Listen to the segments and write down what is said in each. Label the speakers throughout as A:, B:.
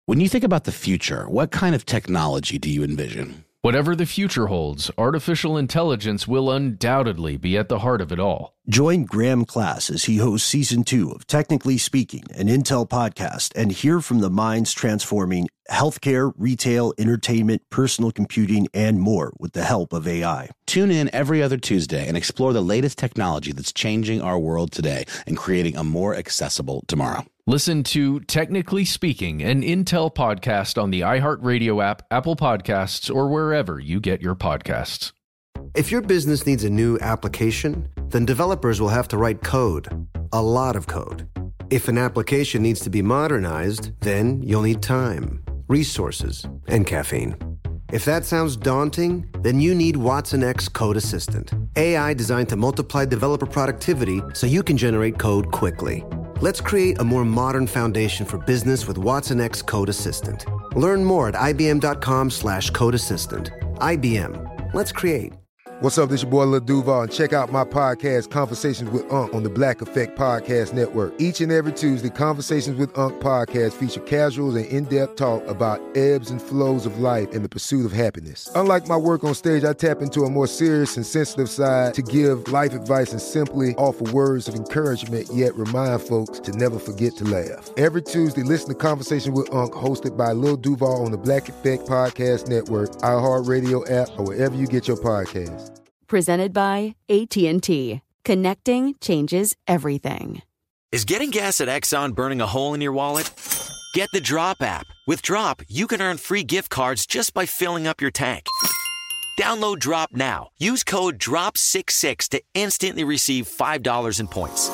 A: When you think about the future, what kind of technology do you envision?
B: Whatever the future holds, artificial intelligence will undoubtedly be at the heart of it all.
C: Join Graham Class as he hosts Season 2 of Technically Speaking, an Intel podcast, and hear from the minds transforming healthcare, retail, entertainment, personal computing, and more with the help of AI.
A: Tune in every other Tuesday and explore the latest technology that's changing our world today and creating a more accessible tomorrow.
B: Listen to Technically Speaking, an Intel podcast on the iHeartRadio app, Apple Podcasts, or wherever you get your podcasts.
D: If your business needs a new application, then developers will have to write code, a lot of code. If an application needs to be modernized, then you'll need time, resources, and caffeine. If that sounds daunting, then you need Watson X Code Assistant, AI designed to multiply developer productivity so you can generate code quickly. Let's create a more modern foundation for business with Watson X Code Assistant. Learn more at ibm.com/code assistant. IBM. Let's create.
E: What's up, this your boy Lil Duval, and check out my podcast, Conversations with Unc, on the Black Effect Podcast Network. Each and every Tuesday, Conversations with Unc podcast feature casual and in-depth talk about ebbs and flows of life and the pursuit of happiness. Unlike my work on stage, I tap into a more serious and sensitive side to give life advice and simply offer words of encouragement, yet remind folks to never forget to laugh. Every Tuesday, listen to Conversation with Unc, hosted by Lil Duval on the Black Effect Podcast Network, iHeartRadio app, or wherever you get your podcasts.
F: Presented by AT&T. Connecting changes everything.
G: Is getting gas at Exxon burning a hole in your wallet? Get the Drop app. With Drop, you can earn free gift cards just by filling up your tank. Download Drop now. Use code DROP66 to instantly receive $5 in points.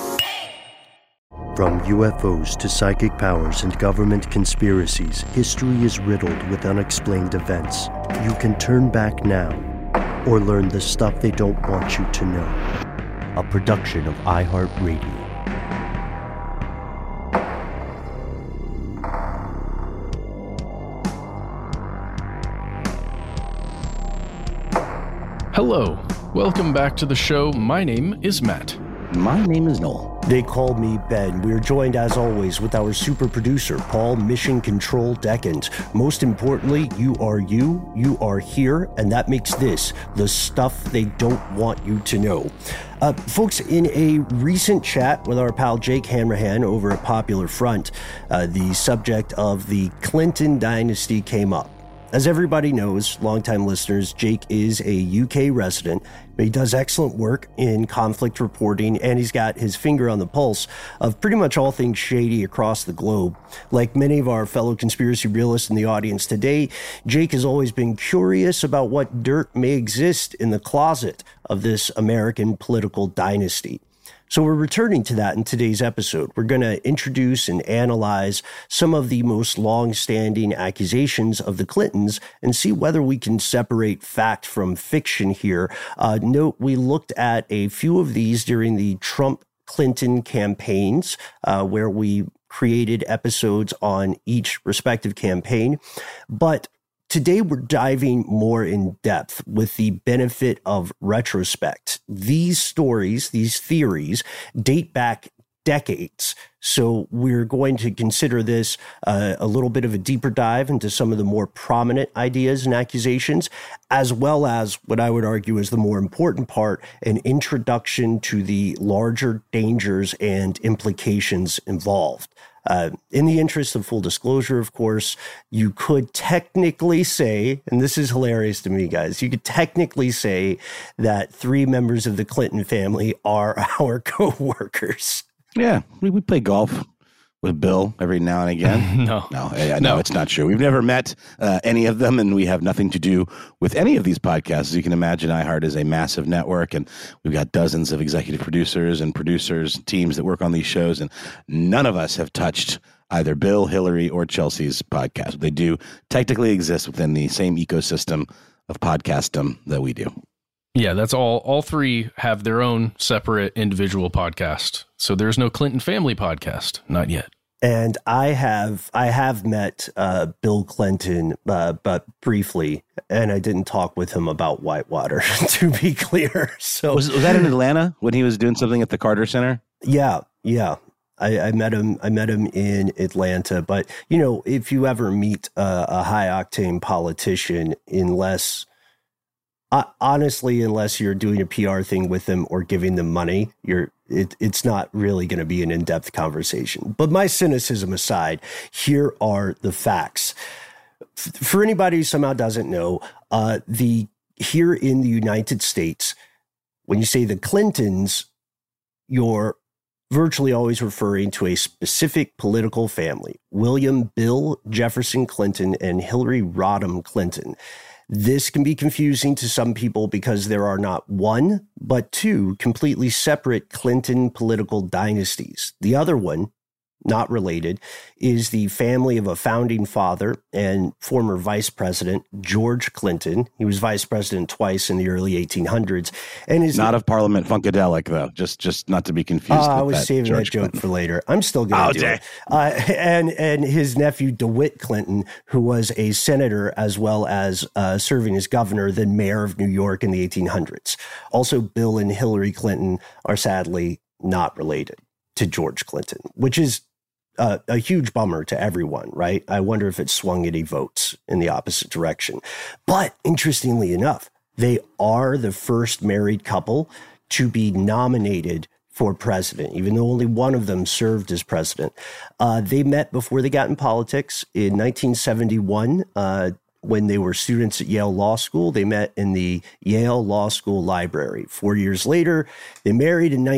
C: From UFOs to psychic powers and government conspiracies, history is riddled with unexplained events. You can turn back now or learn the stuff they don't want you to know. A production of iHeartRadio.
B: Hello, welcome back to the show. My name is Matt.
A: My name is Noel.
C: They call me Ben. We're joined, as always, with our super producer, Paul Mission Control Deckens. Most importantly, you are here, and that makes this the stuff they don't want you to know. Folks, in a recent chat with our pal Jake Hanrahan over at Popular Front, the subject of the Clinton dynasty came up. As everybody knows, longtime listeners, Jake is a UK resident, but he does excellent work in conflict reporting, and he's got his finger on the pulse of pretty much all things shady across the globe. Like many of our fellow conspiracy realists in the audience today, Jake has always been curious about what dirt may exist in the closet of this American political dynasty. So we're returning to that in today's episode. We're going to introduce and analyze some of the most long-standing accusations of the Clintons and see whether we can separate fact from fiction here. Note, we looked at a few of these during the Trump-Clinton campaigns, where we created episodes on each respective campaign. But today, we're diving more in depth with the benefit of retrospect. These stories, these theories, date back decades. So we're going to consider this a little bit of a deeper dive into some of the more prominent ideas and accusations, as well as what I would argue is the more important part, an introduction to the larger dangers and implications involved. In the interest of full disclosure, of course, you could technically say, and this is hilarious to me, guys, you could technically say that 3 members of the Clinton family are our co-workers.
A: Yeah, we play golf with Bill every now and again.
B: No,
A: it's not true. We've never met any of them, and we have nothing to do with any of these podcasts. As you can imagine, iHeart is a massive network, and we've got dozens of executive producers and teams that work on these shows, and none of us have touched either Bill, Hillary, or Chelsea's podcast. They do technically exist within the same ecosystem of podcastdom that we do.
B: Yeah, that's all. All 3 have their own separate individual podcast. So there's no Clinton family podcast. Not yet.
C: And I have met Bill Clinton, but briefly, and I didn't talk with him about Whitewater, to be clear. So
A: was that in Atlanta when he was doing something at the Carter Center?
C: Yeah. I met him in Atlanta. But, you know, if you ever meet a high octane politician, honestly, unless you're doing a PR thing with them or giving them money, it's not really going to be an in-depth conversation. But my cynicism aside, here are the facts. For anybody who somehow doesn't know, here in the United States, when you say the Clintons, you're virtually always referring to a specific political family: William Bill Jefferson Clinton and Hillary Rodham Clinton. This can be confusing to some people because there are not one, but two completely separate Clinton political dynasties. The other one, not related, is the family of a founding father and former vice president, George Clinton. He was vice president twice in the early 1800s. And is
A: not of Parliament Funkadelic, though. Just not to be confused.
C: I was saving George that joke Clinton for later. I'm still going to do it. And his nephew, DeWitt Clinton, who was a senator as well as serving as governor, then mayor of New York in the 1800s. Also, Bill and Hillary Clinton are sadly not related to George Clinton, which is a huge bummer to everyone, right? I wonder if it swung any votes in the opposite direction. But interestingly enough, they are the first married couple to be nominated for president, even though only one of them served as president. They met before they got in politics in 1971. When they were students at Yale Law School. They met in the Yale Law School library. 4 years later, they married in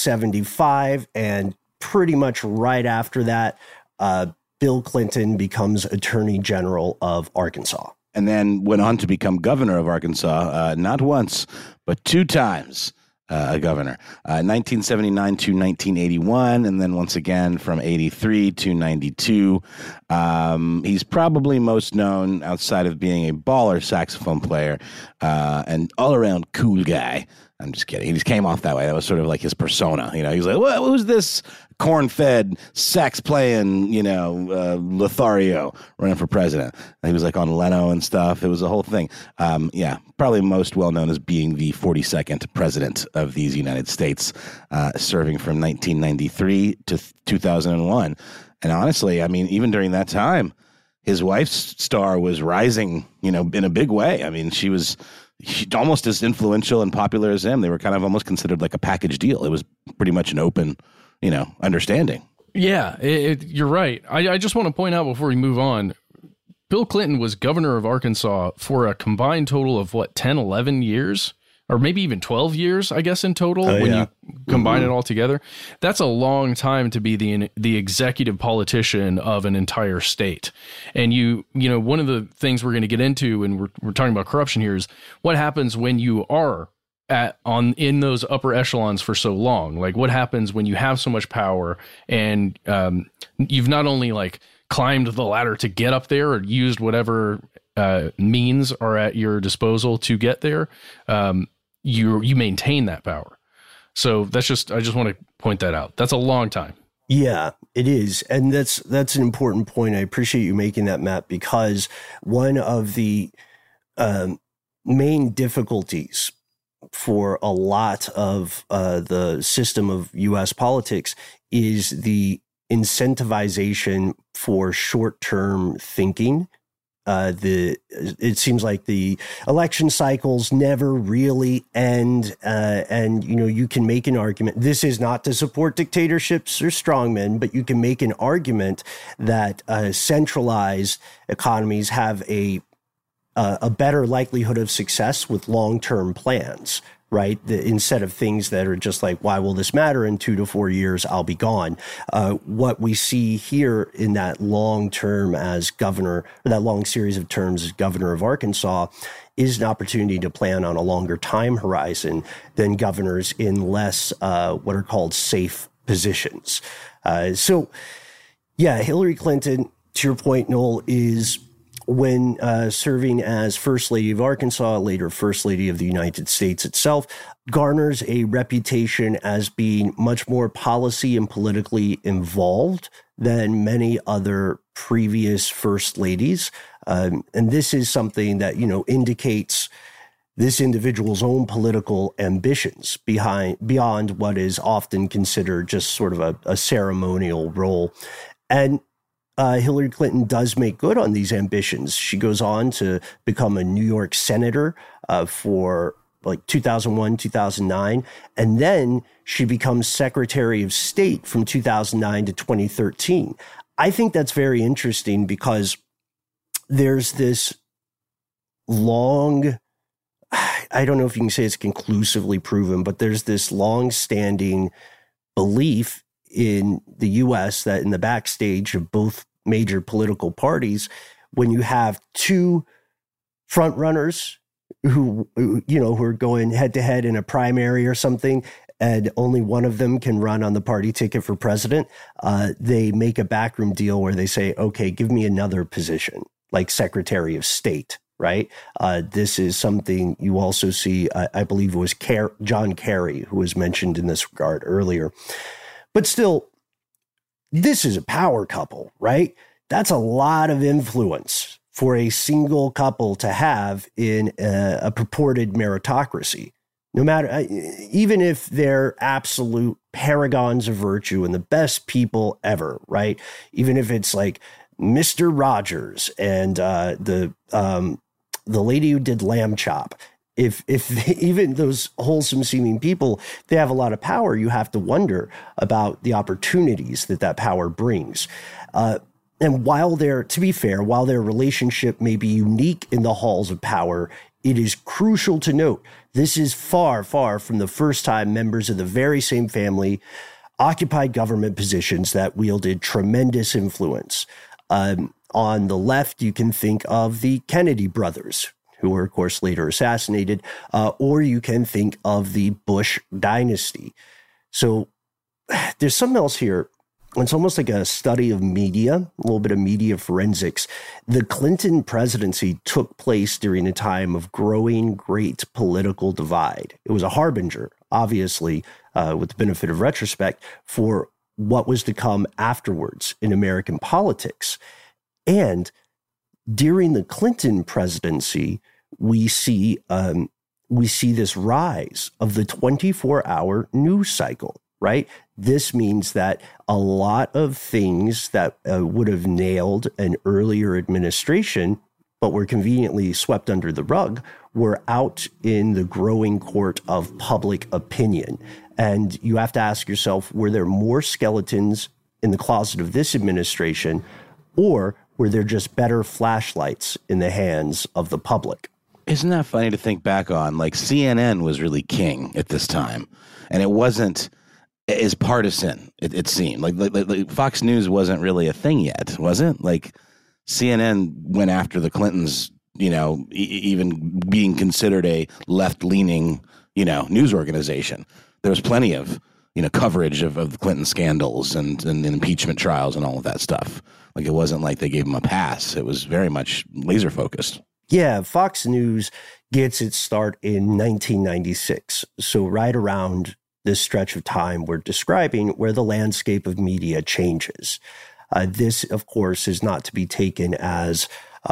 C: 1975, and pretty much right after that, Bill Clinton becomes Attorney General of Arkansas.
A: And then went on to become governor of Arkansas, not once, but two times. A governor, 1979 to 1981, and then once again from 83 to 92. He's probably most known outside of being a baller saxophone player and all-around cool guy. I'm just kidding. He just came off that way. That was sort of like his persona. You know, he's like, well, who's this corn-fed, sax-playing, Lothario running for president? And he was like on Leno and stuff. It was a whole thing. Probably most well-known as being the 42nd president of these United States, serving from 1993 to 2001. And honestly, I mean, even during that time, his wife's star was rising, in a big way. I mean, she was almost as influential and popular as him. They were kind of almost considered like a package deal. It was pretty much an open, understanding.
B: Yeah, you're right. I just want to point out before we move on, Bill Clinton was governor of Arkansas for a combined total of 10, 11 years? Or maybe even 12 years, I guess, in total, you combine it all together. That's a long time to be the executive politiciin of an entire state. And one of the things we're going to get into, and we're talking about corruption here, is what happens when you are in those upper echelons for so long. Like, what happens when you have so much power and you've not only climbed the ladder to get up there or used whatever means are at your disposal to get there, you maintain that power. So I just want to point that out. That's a long time.
C: Yeah, it is. And that's an important point. I appreciate you making that, Matt, because one of the main difficulties for a lot of the system of U.S. politics is the incentivization for short-term thinking. It seems like the election cycles never really end, and you can make an argument. This is not to support dictatorships or strongmen, but you can make an argument that centralized economies have a better likelihood of success with long-term plans. Right? Instead of things that are just like, why will this matter? In 2 to 4 years, I'll be gone. What we see here in that long term as governor, or that long series of terms as governor of Arkansas, is an opportunity to plan on a longer time horizon than governors in less what are called safe positions. Hillary Clinton, to your point, Noel, is when serving as First Lady of Arkansas, later First Lady of the United States itself, garners a reputation as being much more policy and politically involved than many other previous First Ladies. And this is something that, indicates this individual's own political ambitions beyond what is often considered just sort of a ceremonial role. And Hillary Clinton does make good on these ambitions. She goes on to become a New York senator for like 2001, 2009. And then she becomes Secretary of State from 2009 to 2013. I think that's very interesting because there's this long, I don't know if you can say it's conclusively proven, but there's this long-standing belief in the U.S. that in the backstage of both major political parties, when you have two front runners who are going head to head in a primary or something, and only one of them can run on the party ticket for president, they make a backroom deal where they say, okay, give me another position, like Secretary of State, right? This is something you also see, I believe it was John Kerry who was mentioned in this regard earlier. But still, this is a power couple, right? That's a lot of influence for a single couple to have in a purported meritocracy. No matter, even if they're absolute paragons of virtue and the best people ever, right? Even if it's like Mr. Rogers and the lady who did Lamb Chop, if even those wholesome seeming people, they have a lot of power, you have to wonder about the opportunities that power brings. And while to be fair, while their relationship may be unique in the halls of power, it is crucial to note this is far, far from the first time members of the very same family occupied government positions that wielded tremendous influence. On the left, you can think of the Kennedy brothers, who were, of course, later assassinated, or you can think of the Bush dynasty. So there's something else here. It's almost like a study of media, a little bit of media forensics. The Clinton presidency took place during a time of growing great political divide. It was a harbinger, obviously, with the benefit of retrospect, for what was to come afterwards in American politics. And during the Clinton presidency, we see this rise of the 24-hour news cycle, right? This means that a lot of things that would have nailed an earlier administration, but were conveniently swept under the rug, were out in the growing court of public opinion. And you have to ask yourself, were there more skeletons in the closet of this administration, or were there just better flashlights in the hands of the public?
A: Isn't that funny to think back on? Like, CNN was really king at this time, and it wasn't as partisan, it seemed. Like Fox News wasn't really a thing yet, was it? Like, CNN went after the Clintons, even being considered a left-leaning, news organization. There was plenty of, coverage of the Clinton scandals and impeachment trials and all of that stuff. Like, it wasn't like they gave them a pass. It was very much laser focused.
C: Yeah, Fox News gets its start in 1996. So right around this stretch of time we're describing where the landscape of media changes. This, of course, is not to be taken as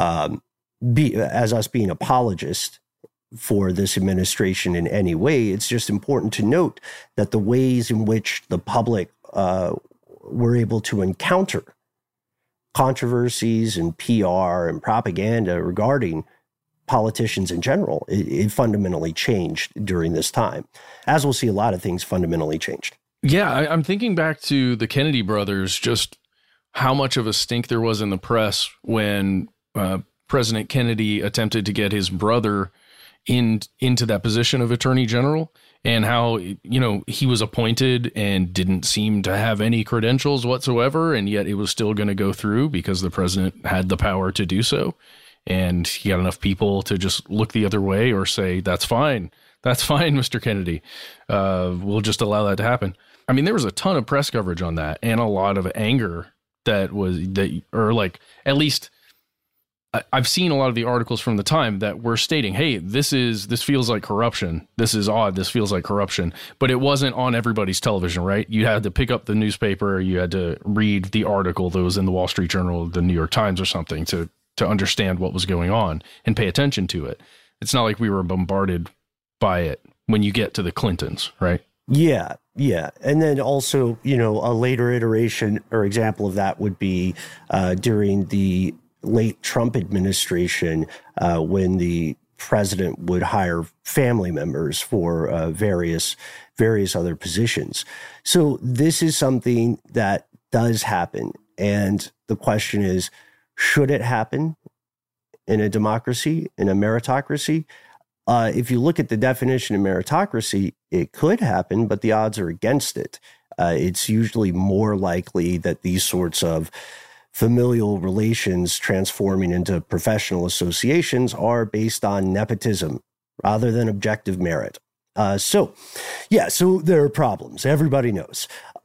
C: us being apologists for this administration in any way. It's just important to note that the ways in which the public were able to encounter controversies and PR and propaganda regarding politicians in general, it fundamentally changed during this time. As we'll see, a lot of things fundamentally changed.
B: Yeah, I'm thinking back to the Kennedy brothers, just how much of a stink there was in the press when President Kennedy attempted to get his brother into that position of attorney general, and how, he was appointed and didn't seem to have any credentials whatsoever, and yet it was still going to go through because the president had the power to do so. And he got enough people to just look the other way or say, that's fine, Mr. Kennedy. We'll just allow that to happen. I mean, there was a ton of press coverage on that and a lot of anger at least I've seen a lot of the articles from the time that were stating, hey, this feels like corruption. This is odd. This feels like corruption. But it wasn't on everybody's television, right? You had to pick up the newspaper. You had to read the article that was in the Wall Street Journal, the New York Times or something to understand what was going on and pay attention to it. It's not like we were bombarded by it when you get to the Clintons, right?
C: Yeah. And then also, a later iteration or example of that would be during the late Trump administration, when the president would hire family members for various other positions. So this is something that does happen. And the question is, should it happen in a democracy, in a meritocracy? If you look at the definition of meritocracy, it could happen, but the odds are against it. It's usually more likely that these sorts of familial relations transforming into professional associations are based on nepotism rather than objective merit. So there are problems. Everybody knows.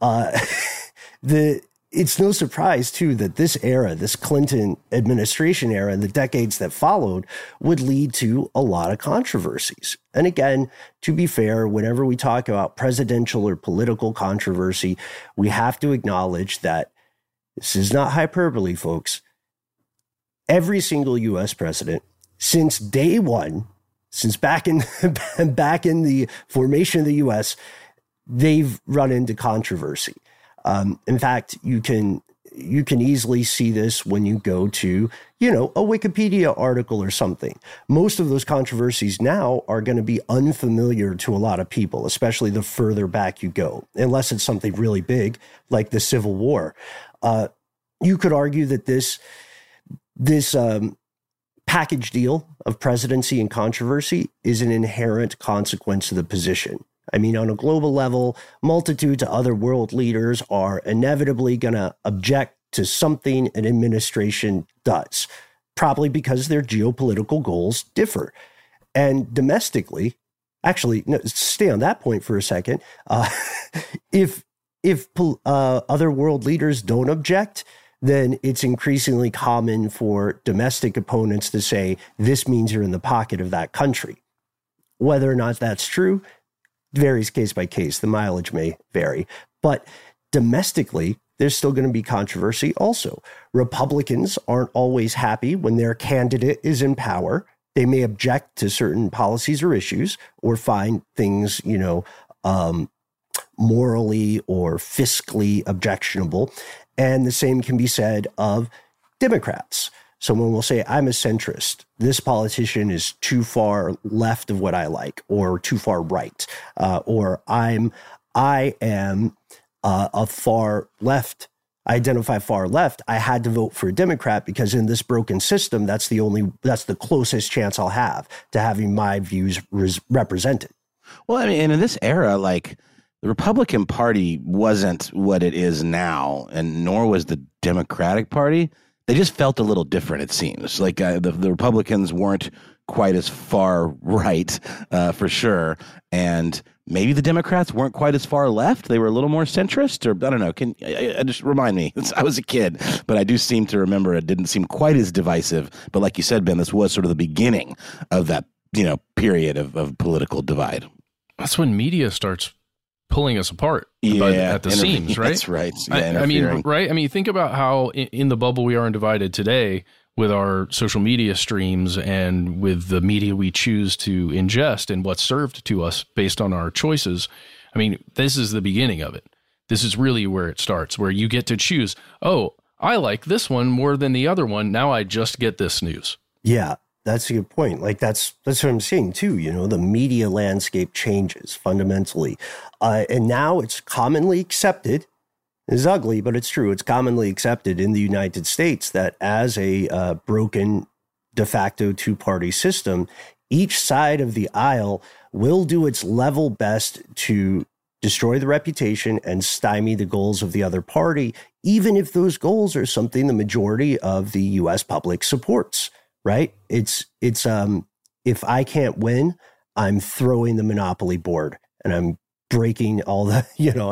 C: It's no surprise, too, that this era, this Clinton administration era, and the decades that followed would lead to a lot of controversies. And again, to be fair, whenever we talk about presidential or political controversy, we have to acknowledge that this is not hyperbole, folks. Every single U.S. president, since day one, since back in the formation of the U.S., they've run into controversy. In fact, you can easily see this when you go to, a Wikipedia article or something. Most of those controversies now are going to be unfamiliar to a lot of people, especially the further back you go, unless it's something really big like the Civil War. You could argue that this package deal of presidency and controversy is an inherent consequence of the position. I mean, on a global level, multitudes of other world leaders are inevitably going to object to something an administration does, probably because their geopolitical goals differ. And domestically, actually, no, stay on that point for a second. If other world leaders don't object, then it's increasingly common for domestic opponents to say, this means you're in the pocket of that country. Whether or not that's true varies case by case. The mileage may vary. But domestically, there's still going to be controversy also. Republicans aren't always happy when their candidate is in power. They may object to certain policies or issues or find things, morally or fiscally objectionable. And the same can be said of Democrats. Someone will say, I'm a centrist. This politician is too far left of what I like, or too far right, or I am a far left. I identify far left. I had to vote for a Democrat because in this broken system, that's the closest chance I'll have to having my views represented.
A: Well, I mean, and in this era, like, the Republican Party wasn't what it is now, and nor was the Democratic Party. They just felt a little different, it seems. Like the Republicans weren't quite as far right, for sure. And maybe the Democrats weren't quite as far left. They were a little more centrist, or I don't know. Just remind me. I was a kid, but I do seem to remember it didn't seem quite as divisive. But like you said, Ben, this was sort of the beginning of that, period of political divide.
B: That's when media starts pulling us apart at the seams, right?
A: That's right.
B: Yeah, I mean, right? I mean, think about how in the bubble we are divided today with our social media streams and with the media we choose to ingest and what's served to us based on our choices. I mean, this is the beginning of it. This is really where it starts, where you get to choose, oh, I like this one more than the other one. Now I just get this news. Yeah.
C: That's a good point. Like that's what I'm saying too. The media landscape changes fundamentally, and now it's commonly accepted. It's ugly, but it's true. It's commonly accepted in the United States that as a broken de facto two-party system, each side of the aisle will do its level best to destroy the reputation and stymie the goals of the other party, even if those goals are something the majority of the U.S. public supports. Right? It's if I can't win, I'm throwing the Monopoly board and I'm breaking all the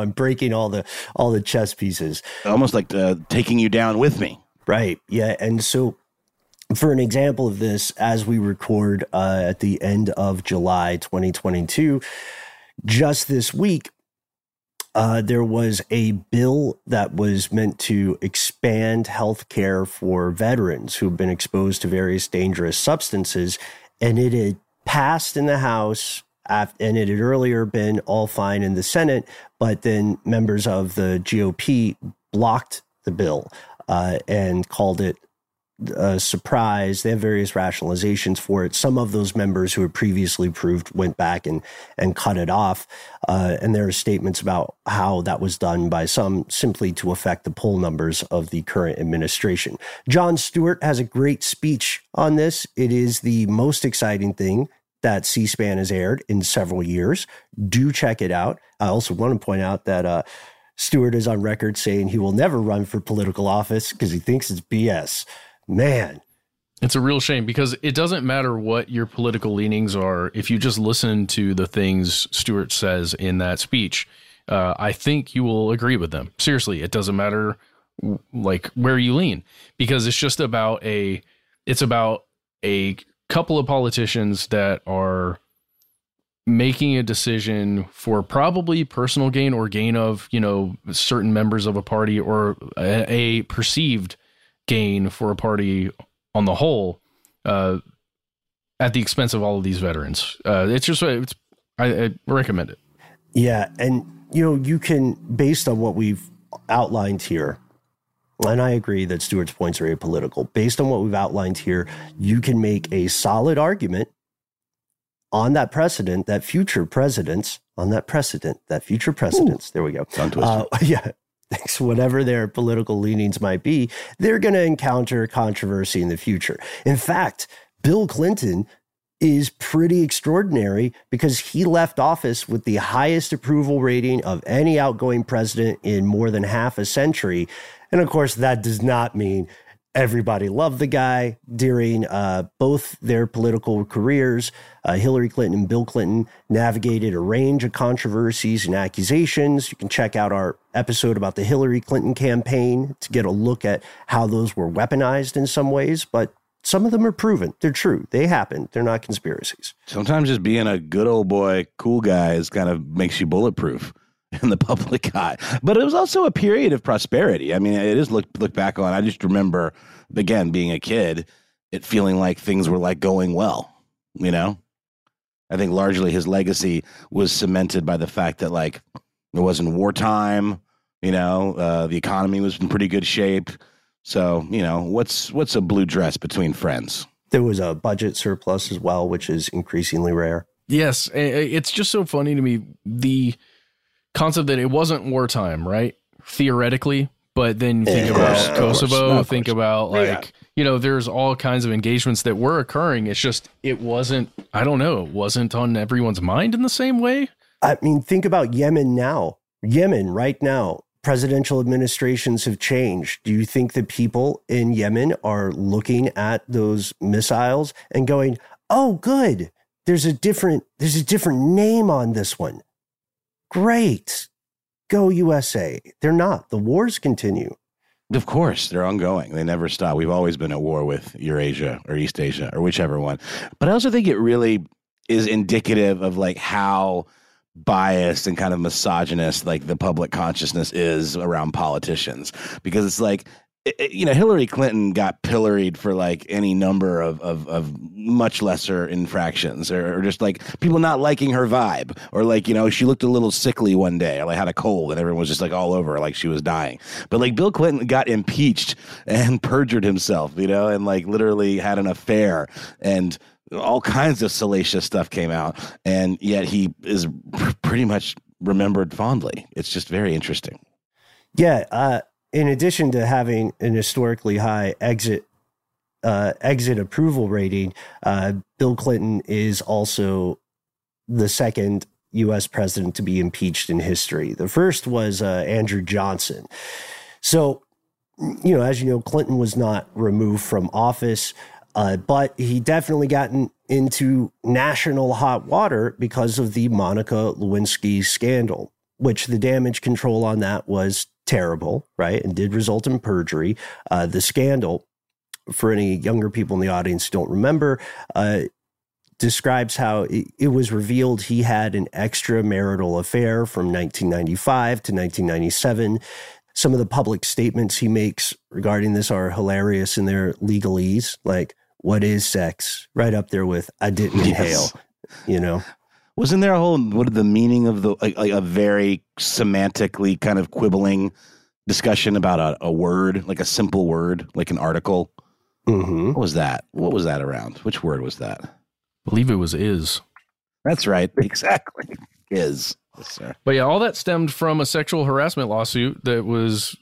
C: chess pieces.
A: Almost like taking you down with me.
C: Right. Yeah. And so for an example of this, as we record at the end of July 2022, just this week, there was a bill that was meant to expand health care for veterans who've been exposed to various dangerous substances, and it had passed in the House, and it had earlier been all fine in the Senate, but then members of the GOP blocked the bill and called it a surprise. They have various rationalizations for it. Some of those members who had previously approved went back and cut it off. And there are statements about how that was done by some simply to affect the poll numbers of the current administration. Jon Stewart has a great speech on this. It is the most exciting thing that C-SPAN has aired in several years. Do check it out. I also want to point out that Stewart is on record saying he will never run for political office because he thinks it's BS. Man,
B: it's a real shame because it doesn't matter what your political leanings are. If you just listen to the things Stewart says in that speech, I think you will agree with them. Seriously, it doesn't matter like where you lean, because it's just about a couple of politicians that are making a decision for probably personal gain or gain of, certain members of a party, or a perceived gain for a party on the whole, at the expense of all of these veterans. I recommend it.
C: Yeah. And, you can, based on what we've outlined here, and I agree that Stewart's points are apolitical. Based on what we've outlined here, you can make a solid argument on that precedent that future presidents, there we go. Yeah. Thanks. Whatever their political leanings might be, they're going to encounter controversy in the future. In fact, Bill Clinton is pretty extraordinary because he left office with the highest approval rating of any outgoing president in more than half a century. And of course, that does not mean everybody loved the guy. During both their political careers, Hillary Clinton and Bill Clinton navigated a range of controversies and accusations. You can check out our episode about the Hillary Clinton campaign to get a look at how those were weaponized in some ways. But some of them are proven. They're true. They happened. They're not conspiracies.
A: Sometimes just being a good old boy, cool guy is kind of makes you bulletproof in the public eye. But it was also a period of prosperity. I mean, it is look back on. I just remember, again, being a kid, it feeling like things were like going well, I think largely his legacy was cemented by the fact that like it wasn't wartime, the economy was in pretty good shape. So, what's a blue dress between friends?
C: There was a budget surplus as well, which is increasingly rare.
B: Yes. It's just so funny to me, the concept that it wasn't wartime, right? Theoretically, but then you think about Kosovo, think about there's all kinds of engagements that were occurring. It's just, it wasn't on everyone's mind in the same way.
C: I mean, think about Yemen now. Yemen right now, presidential administrations have changed. Do you think that people in Yemen are looking at those missiles and going, oh, good, there's a different name on this one. Great. Go USA. They're not. The wars continue.
A: Of course, they're ongoing. They never stop. We've always been at war with Eurasia or East Asia or whichever one. But I also think it really is indicative of like how biased and kind of misogynist like the public consciousness is around politicians, because it's like, Hillary Clinton got pilloried for like any number of much lesser infractions, or just like people not liking her vibe, or like, she looked a little sickly one day, or like had a cold and everyone was just like all over her like she was dying. But like Bill Clinton got impeached and perjured himself, and like literally had an affair, and all kinds of salacious stuff came out, and yet he is pretty much remembered fondly. It's just very interesting.
C: Yeah. In addition to having an historically high exit approval rating, Bill Clinton is also the second U.S. president to be impeached in history. The first was Andrew Johnson. So, as you know, Clinton was not removed from office, but he definitely gotten into national hot water because of the Monica Lewinsky scandal, which the damage control on that was terrible, right? And did result in perjury. The scandal, for any younger people in the audience who don't remember, describes how it was revealed he had an extramarital affair from 1995 to 1997. Some of the public statements he makes regarding this are hilarious in their legalese. Like, what is sex? Right up there with I didn't inhale, you know?
A: Wasn't there a whole, what the meaning of the, like a very semantically kind of quibbling discussion about a word, like a simple word, like an article?
C: Mm-hmm.
A: What was that? What was that around? Which word was that?
B: I believe it was is.
A: That's right. Exactly. Is. Yes, sir.
B: But yeah, all that stemmed from a sexual harassment lawsuit that was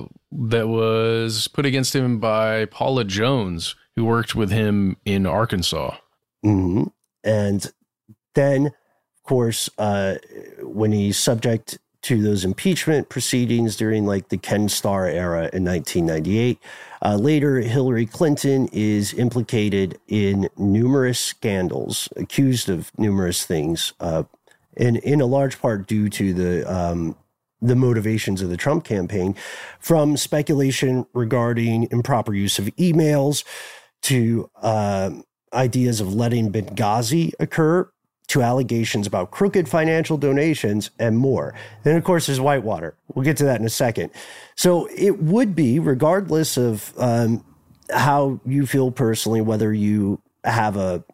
B: put against him by Paula Jones, who worked with him in Arkansas.
C: Mm-hmm. And then, of course, when he's subject to those impeachment proceedings during like the Ken Starr era in 1998, later Hillary Clinton is implicated in numerous scandals, accused of numerous things, and in a large part due to the motivations of the Trump campaign, from speculation regarding improper use of emails to ideas of letting Benghazi occur, to allegations about crooked financial donations and more. Then, of course, there's Whitewater. We'll get to that in a second. So it would be, regardless of how you feel personally, whether you have a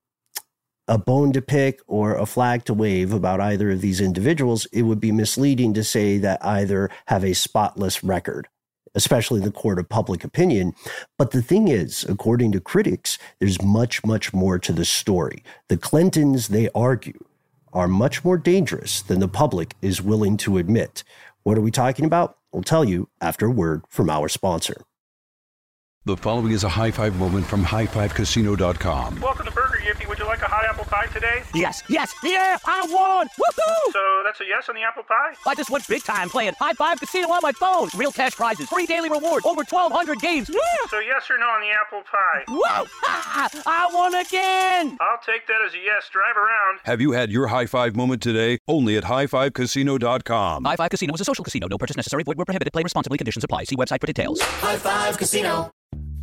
C: bone to pick or a flag to wave about either of these individuals, it would be misleading to say that either have a spotless record, especially the court of public opinion. But the thing is, according to critics, there's much, much more to the story. The Clintons, they argue, are much more dangerous than the public is willing to admit. What are we talking about? We'll tell you after a word from our sponsor.
H: The following is a high five moment from highfivecasino.com.
I: Welcome to Burger Yippee. Would you like a hot apple pie today?
J: Yes, yeah, I won! Woohoo!
I: So that's a yes on the apple pie?
J: I just went big time playing High Five Casino on my phone. Real cash prizes, free daily rewards, over 1,200 games. Woo!
I: So yes or no on the apple pie?
J: Whoa! I won again!
I: I'll take that as a yes. Drive around.
H: Have you had your high five moment today? Only at highfivecasino.com.
J: High Five Casino is a social casino. No purchase necessary. Void where prohibited. Play responsibly. Conditions apply. See website for details.
K: High Five Casino.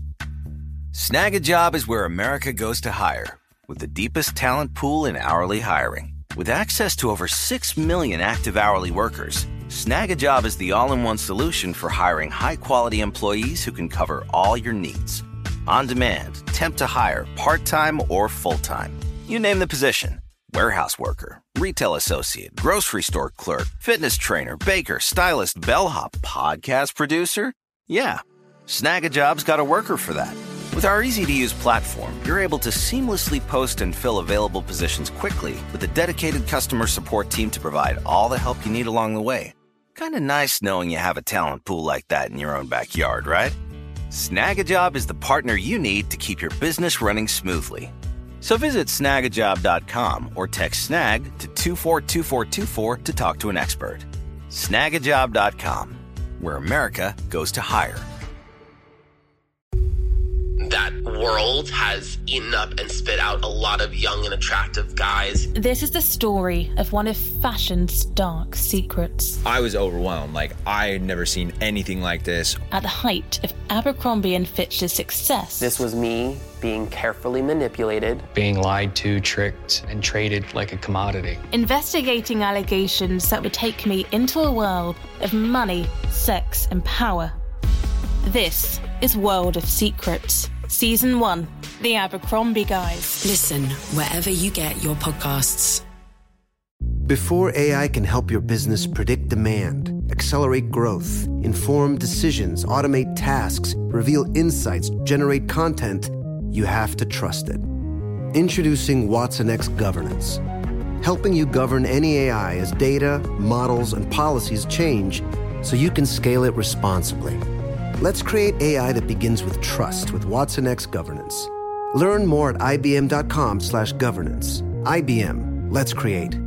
L: Snag a Job is where America goes to hire, with the deepest talent pool in hourly hiring. With access to over 6 million active hourly workers, Snag a Job is the all-in-one solution for hiring high-quality employees who can cover all your needs. On demand, temp to hire, part-time or full-time. You name the position. Warehouse worker, retail associate, grocery store clerk, fitness trainer, baker, stylist, bellhop, podcast producer. Yeah, Snag a Job's got a worker for that. With our easy-to-use platform, you're able to seamlessly post and fill available positions quickly with a dedicated customer support team to provide all the help you need along the way. Kind of nice knowing you have a talent pool like that in your own backyard, right? Snag a Job is the partner you need to keep your business running smoothly. So visit snagajob.com or text snag to 242424 to talk to an expert. Snagajob.com, where America goes to hire.
M: That world has eaten up and spit out a lot of young and attractive guys.
N: This is the story of one of fashion's dark secrets.
O: I was overwhelmed. I had never seen anything like this.
N: At the height of Abercrombie & Fitch's success.
P: This was me being carefully manipulated.
Q: Being lied to, tricked, and traded like a commodity.
N: Investigating allegations that would take me into a world of money, sex, and power. This is World of Secrets, Season 1, The Abercrombie Guys.
R: Listen wherever you get your podcasts.
D: Before AI can help your business predict demand, accelerate growth, inform decisions, automate tasks, reveal insights, generate content, you have to trust it. Introducing watsonx Governance, helping you govern any AI as data, models, and policies change so you can scale it responsibly. Let's create AI that begins with trust with watsonx Governance. Learn more at ibm.com/governance. IBM. Let's create.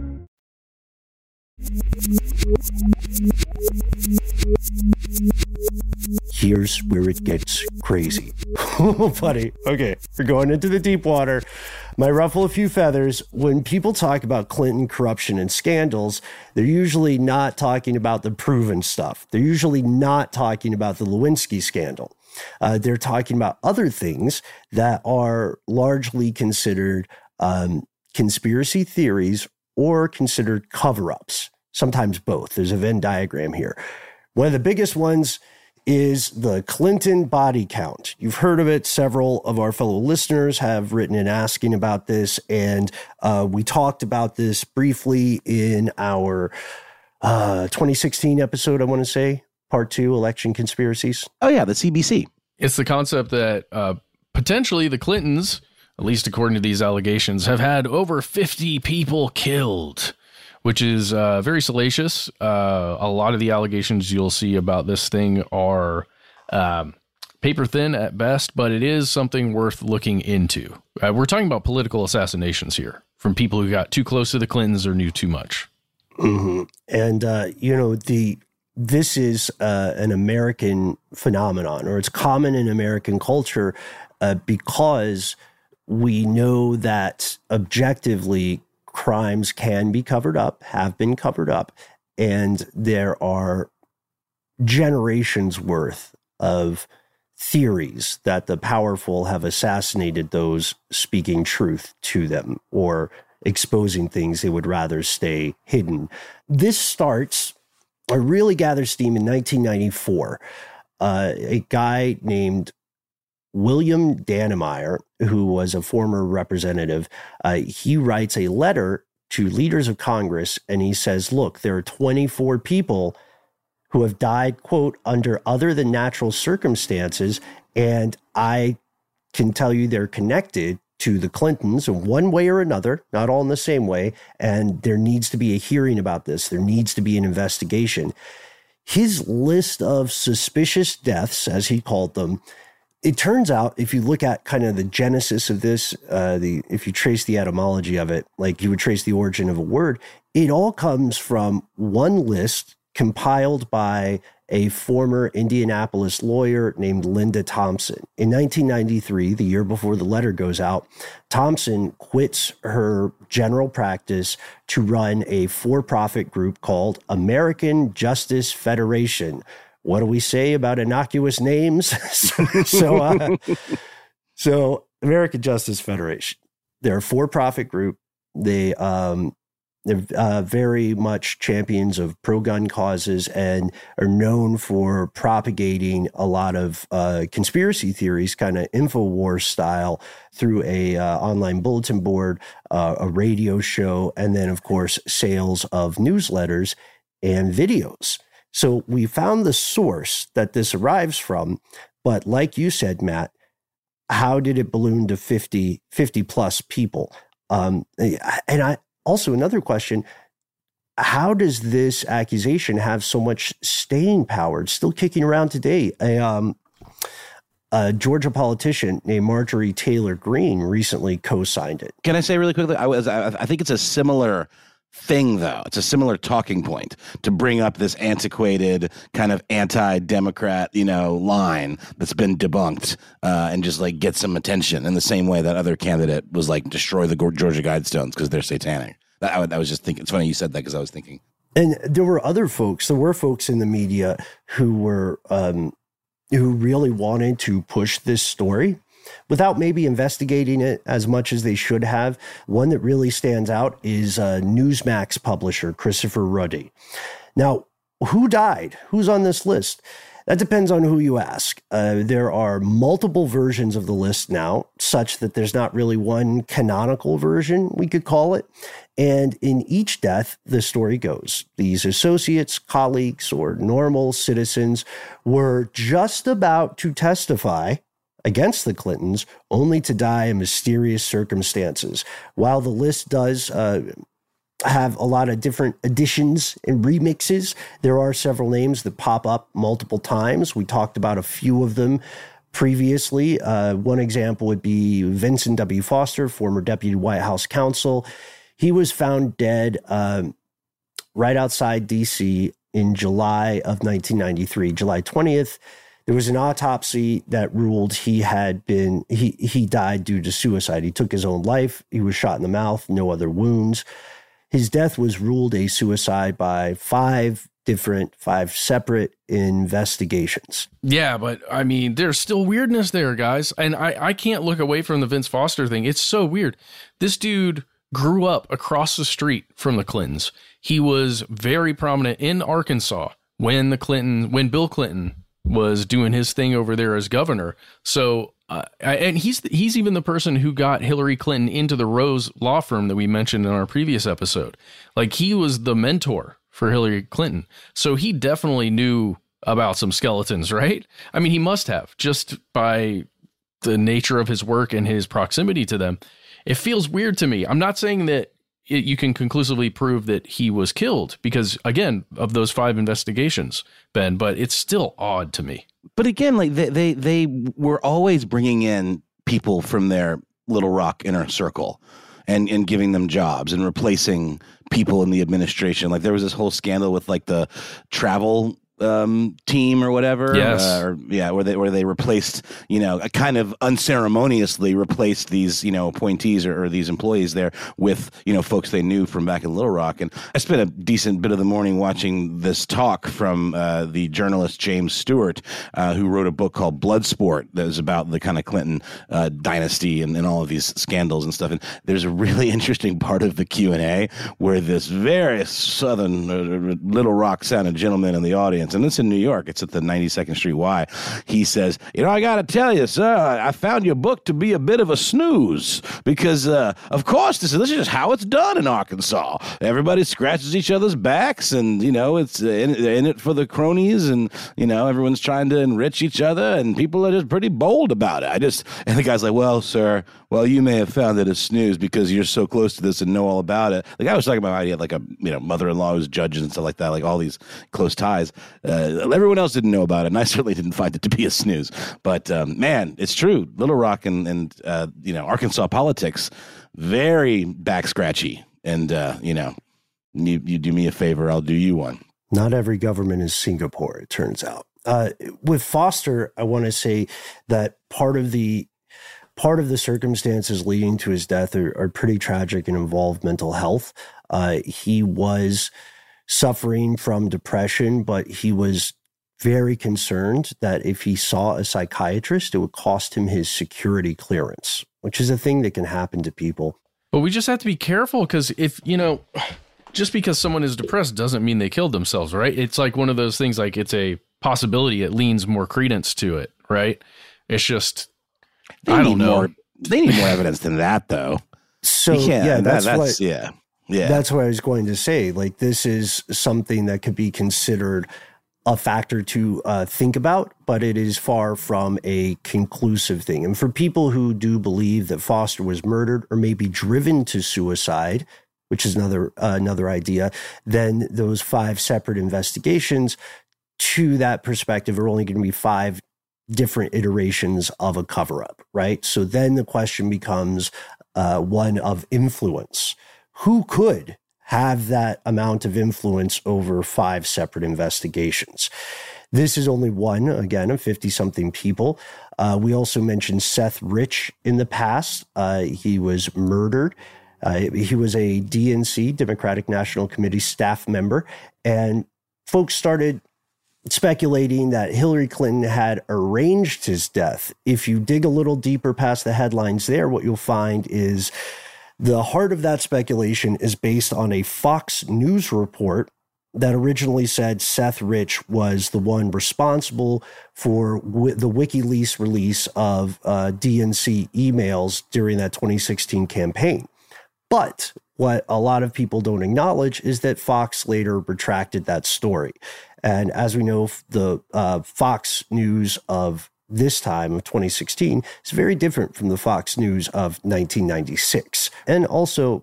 C: Here's where it gets crazy. Oh, buddy. Okay, we're going into the deep water. Might ruffle a few feathers. When people talk about Clinton corruption and scandals, they're usually not talking about the proven stuff. They're usually not talking about the Lewinsky scandal. They're talking about other things that are largely considered conspiracy theories or considered cover-ups. Sometimes both. There's a Venn diagram here. One of the biggest ones is the Clinton body count. You've heard of it. Several of our fellow listeners have written in asking about this, and we talked about this briefly in our 2016 episode, I want to say, part 2, Election Conspiracies.
A: Oh, yeah, the CBC.
B: It's the concept that potentially the Clintons, at least according to these allegations, have had over 50 people killed, which is very salacious. A lot of the allegations you'll see about this thing are paper thin at best, but it is something worth looking into. We're talking about political assassinations here from people who got too close to the Clintons or knew too much.
C: Mm-hmm. And, this is an American phenomenon, or it's common in American culture because we know that objectively crimes can be covered up, have been covered up, and there are generations worth of theories that the powerful have assassinated those speaking truth to them or exposing things they would rather stay hidden. This starts or really gathers steam in 1994. A guy named William Dannemeyer, who was a former representative, he writes a letter to leaders of Congress, and he says, look, there are 24 people who have died, quote, under other than natural circumstances, and I can tell you they're connected to the Clintons in one way or another, not all in the same way, and there needs to be a hearing about this. There needs to be an investigation. His list of suspicious deaths, as he called them, it turns out, if you look at kind of the genesis of this, if you trace the etymology of it, like you would trace the origin of a word, it all comes from one list compiled by a former Indianapolis lawyer named Linda Thompson. In 1993, the year before the letter goes out, Thompson quits her general practice to run a for-profit group called American Justice Federation. What do we say about innocuous names? So American Justice Federation, they're a for-profit group. They're very much champions of pro-gun causes and are known for propagating a lot of conspiracy theories, kind of InfoWars style, through a online bulletin board, a radio show, and then, of course, sales of newsletters and videos. So we found the source that this arrives from, but like you said, Matt, how did it balloon to 50 plus people? Also, another question, how does this accusation have so much staying power? It's still kicking around today. A Georgia politician named Marjorie Taylor Greene recently co-signed it.
A: Can I say really quickly, I think it's a similar thing, though. It's a similar talking point to bring up this antiquated kind of anti-Democrat, line that's been debunked and just like get some attention in the same way that other candidate was like destroy the Georgia Guidestones because they're satanic. I was just thinking, it's funny you said that because I was thinking.
C: And there were folks in the media who were, who really wanted to push this story without maybe investigating it as much as they should have. One that really stands out is Newsmax publisher Christopher Ruddy. Now, who died? Who's on this list? That depends on who you ask. There are multiple versions of the list now, such that there's not really one canonical version, we could call it. And in each death, the story goes, these associates, colleagues, or normal citizens were just about to testify against the Clintons, only to die in mysterious circumstances. While the list does have a lot of different additions and remixes, there are several names that pop up multiple times. We talked about a few of them previously. One example would be Vincent W. Foster, former deputy White House counsel. He was found dead right outside D.C. in July of 1993, July 20th. There was an autopsy that ruled he died due to suicide. He took his own life. He was shot in the mouth, no other wounds. His death was ruled a suicide by five separate investigations.
B: Yeah, but I mean, there's still weirdness there, guys. And I can't look away from the Vince Foster thing. It's so weird. This dude grew up across the street from the Clintons. He was very prominent in Arkansas when Bill Clinton was doing his thing over there as governor. So, and he's even the person who got Hillary Clinton into the Rose law firm that we mentioned in our previous episode. Like, he was the mentor for Hillary Clinton. So he definitely knew about some skeletons, right? I mean, he must have, just by the nature of his work and his proximity to them. It feels weird to me. I'm not saying that you can conclusively prove that he was killed because, again, of those 5 investigations, Ben, but it's still odd to me.
A: But again, like they were always bringing in people from their Little Rock inner circle and giving them jobs and replacing people in the administration. Like, there was this whole scandal with like the travel team or whatever.
B: Yes.
A: Where they replaced, kind of unceremoniously replaced these, appointees or these employees there with, folks they knew from back in Little Rock. And I spent a decent bit of the morning watching this talk from the journalist James Stewart, who wrote a book called Bloodsport that was about the kind of Clinton dynasty and all of these scandals and stuff. And there's a really interesting part of the Q&A where this very southern Little Rock sounding gentleman in the audience, and it's in New York, it's at the 92nd Street Y, he says, I got to tell you, sir, I found your book to be a bit of a snooze because, of course, this is just how it's done in Arkansas. Everybody scratches each other's backs and, it's in it for the cronies and, everyone's trying to enrich each other and people are just pretty bold about it. And the guy's like, well, sir, you may have found it a snooze because you're so close to this and know all about it. The guy was talking about how he had like a, mother-in-law who's judges and stuff like that, like all these close ties. Everyone else didn't know about it, and I certainly didn't find it to be a snooze. But man, it's true. Little Rock and Arkansas politics, very back scratchy. And you do me a favor, I'll do you one.
C: Not every government is Singapore, it turns out. With Foster, I want to say that part of the circumstances leading to his death are pretty tragic and involve mental health. He was suffering from depression, but he was very concerned that if he saw a psychiatrist, it would cost him his security clearance, which is a thing that can happen to people.
B: But we just have to be careful because if, just because someone is depressed doesn't mean they killed themselves, right? It's like one of those things, like it's a possibility. It leans more credence to it, right? It's just, I don't know.
A: They need more evidence than that, though.
C: So, that's what I was going to say. Like, this is something that could be considered a factor to think about, but it is far from a conclusive thing. And for people who do believe that Foster was murdered or maybe driven to suicide, which is another idea, then those 5 separate investigations to that perspective are only going to be 5 different iterations of a cover-up, right? So then the question becomes one of influence. Who could have that amount of influence over 5 separate investigations? This is only one, again, of 50-something people. We also mentioned Seth Rich in the past. He was murdered. He was a DNC, Democratic National Committee staff member, and folks started speculating that Hillary Clinton had arranged his death. If you dig a little deeper past the headlines there, what you'll find is the heart of that speculation is based on a Fox News report that originally said Seth Rich was the one responsible for the WikiLeaks release of DNC emails during that 2016 campaign. But what a lot of people don't acknowledge is that Fox later retracted that story. And as we know, the Fox News of this time of 2016 is very different from the Fox News of 1996. And also,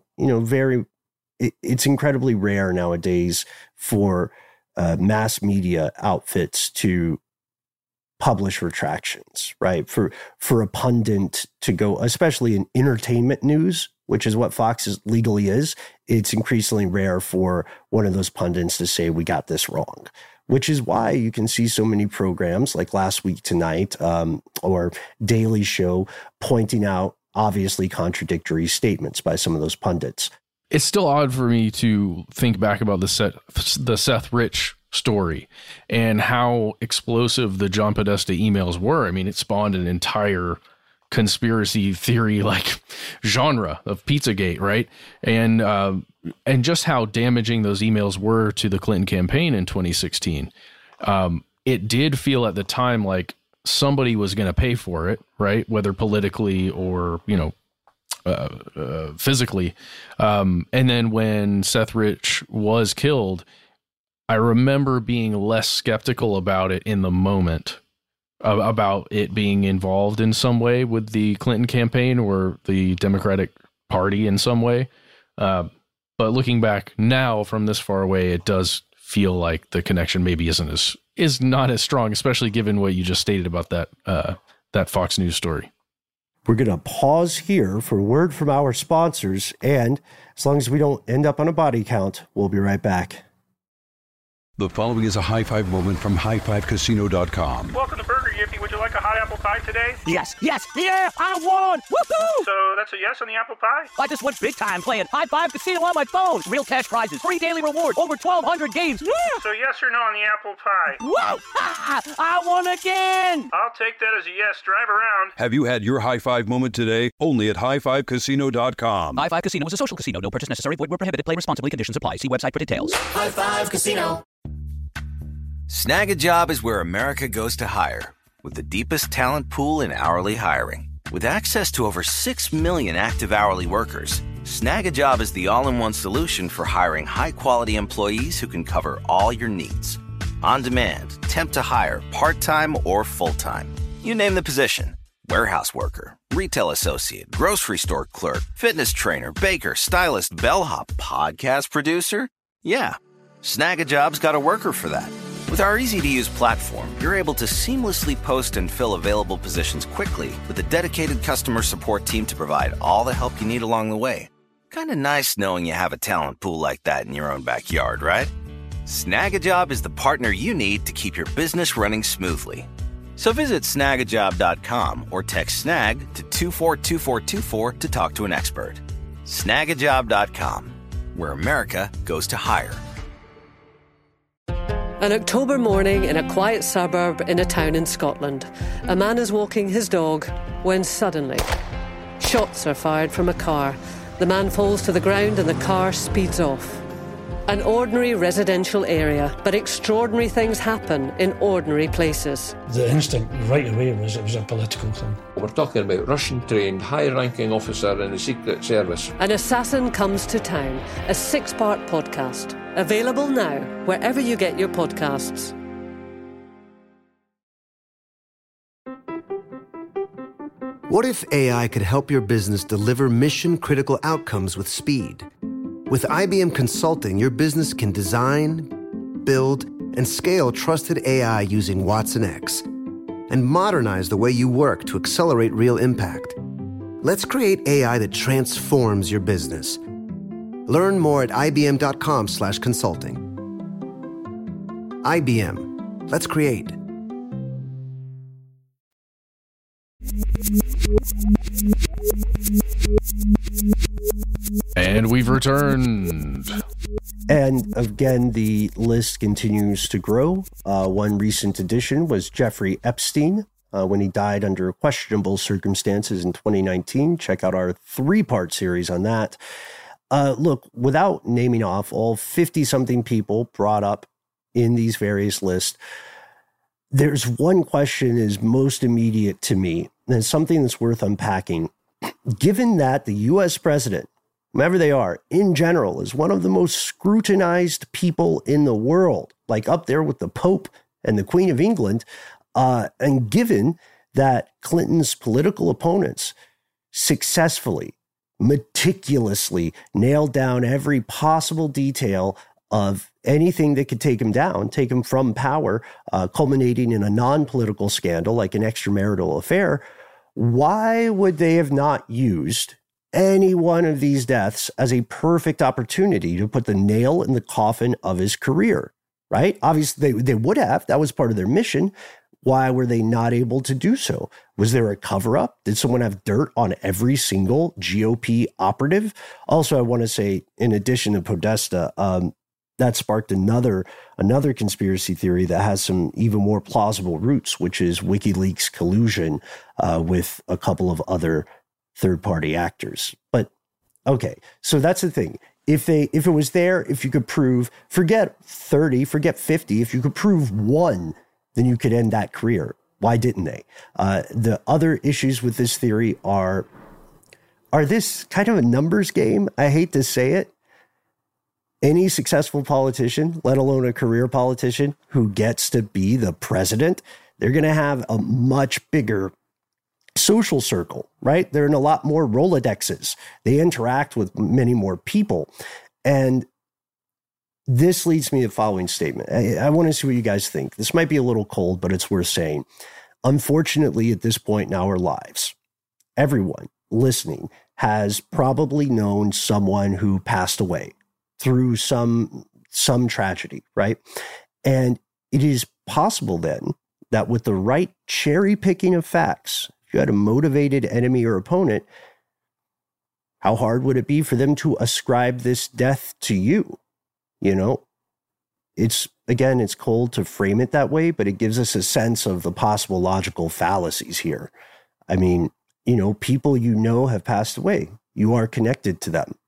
C: it's incredibly rare nowadays for mass media outfits to publish retractions, right? For a pundit to go, especially in entertainment news, which is what Fox legally is, it's increasingly rare for one of those pundits to say, we got this wrong, which is why you can see so many programs like Last Week Tonight or Daily Show pointing out obviously contradictory statements by some of those pundits.
B: It's still odd for me to think back about the Seth Rich story and how explosive the John Podesta emails were. I mean, it spawned an entire conspiracy theory like genre of Pizzagate, right? And just how damaging those emails were to the Clinton campaign in 2016. it did feel at the time like somebody was going to pay for it, right? Whether politically or, physically. And then when Seth Rich was killed, I remember being less skeptical about it in the moment, about it being involved in some way with the Clinton campaign or the Democratic Party in some way. But looking back now from this far away, it does feel like the connection maybe is not as strong, especially given what you just stated about that Fox News story.
C: We're going to pause here for a word from our sponsors, and as long as we don't end up on a body count, we'll be right back.
H: The following is a high five moment from highfivecasino.com.
I: Welcome to Burger Yippee. Would you like a hot apple pie today?
J: Yes, yeah, I won! Woohoo!
I: So that's a yes on the apple pie?
J: I just went big time playing High Five Casino on my phone. Real cash prizes, free daily rewards, over 1,200 games. Yeah!
I: So yes or no on the apple pie?
J: Whoa! I won again!
I: I'll take that as a yes. Drive around.
H: Have you had your high five moment today? Only at highfivecasino.com.
J: High Five Casino is a social casino. No purchase necessary. Void where prohibited. Play responsibly. Conditions apply. See website for details.
L: High Five Casino. Snag a Job is where America goes to hire, with the deepest talent pool in hourly hiring. With access to over 6 million active hourly workers, Snag a Job is the all-in-one solution for hiring high-quality employees who can cover all your needs. On demand, temp to hire, part-time or full-time. You name the position: warehouse worker, retail associate, grocery store clerk, fitness trainer, baker, stylist, bellhop, podcast producer. Yeah, Snag a Job's got a worker for that. With our easy-to-use platform, you're able to seamlessly post and fill available positions quickly with a dedicated customer support team to provide all the help you need along the way. Kind of nice knowing you have a talent pool like that in your own backyard, right? Snagajob is the partner you need to keep your business running smoothly. So visit snagajob.com or text snag to 242424 to talk to an expert. Snagajob.com, where America goes to hire.
K: An October morning in a quiet suburb in a town in Scotland. A man is walking his dog when suddenly shots are fired from a car. The man falls to the ground and the car speeds off. An ordinary residential area, but extraordinary things happen in ordinary places.
S: The instinct right away was it was a political thing.
T: We're talking about Russian-trained, high-ranking officer in the Secret Service.
K: An Assassin Comes to Town, a 6-part podcast. Available now, wherever you get your podcasts.
D: What if AI could help your business deliver mission-critical outcomes with speed? With IBM Consulting, your business can design, build, and scale trusted AI using Watson X, and modernize the way you work to accelerate real impact. Let's create AI that transforms your business. Learn more at ibm.com/consulting. IBM. Let's create.
B: And we've returned.
C: And again, the list continues to grow. One recent addition was Jeffrey Epstein, when he died under questionable circumstances in 2019. Check out our 3-part series on that. Look, without naming off all 50-something people brought up in these various lists, there's one question is most immediate to me, and it's something that's worth unpacking. Given that the U.S. president, whomever they are, in general, is one of the most scrutinized people in the world, like up there with the Pope and the Queen of England, and given that Clinton's political opponents successfully, meticulously nailed down every possible detail of anything that could take him down, take him from power, culminating in a non-political scandal like an extramarital affair, why would they have not used any one of these deaths as a perfect opportunity to put the nail in the coffin of his career, right? Obviously, they would have. That was part of their mission. Why were they not able to do so? Was there a cover-up? Did someone have dirt on every single GOP operative? Also, I want to say, in addition to Podesta, that sparked another conspiracy theory that has some even more plausible roots, which is WikiLeaks collusion with a couple of other third-party actors. But okay, so that's the thing. If it was there, if you could prove, forget 30, forget 50, if you could prove one then you could end that career. Why didn't they? The other issues with this theory are this kind of a numbers game? I hate to say it. Any successful politician, let alone a career politician who gets to be the president, they're going to have a much bigger social circle, right? They're in a lot more Rolodexes. They interact with many more people. And this leads me to the following statement. I want to see what you guys think. This might be a little cold, but it's worth saying. Unfortunately, at this point in our lives, everyone listening has probably known someone who passed away through some tragedy, right? And it is possible then that with the right cherry picking of facts, if you had a motivated enemy or opponent, how hard would it be for them to ascribe this death to you? You know, it's cold to frame it that way, but it gives us a sense of the possible logical fallacies here. I mean, people have passed away. You are connected to them.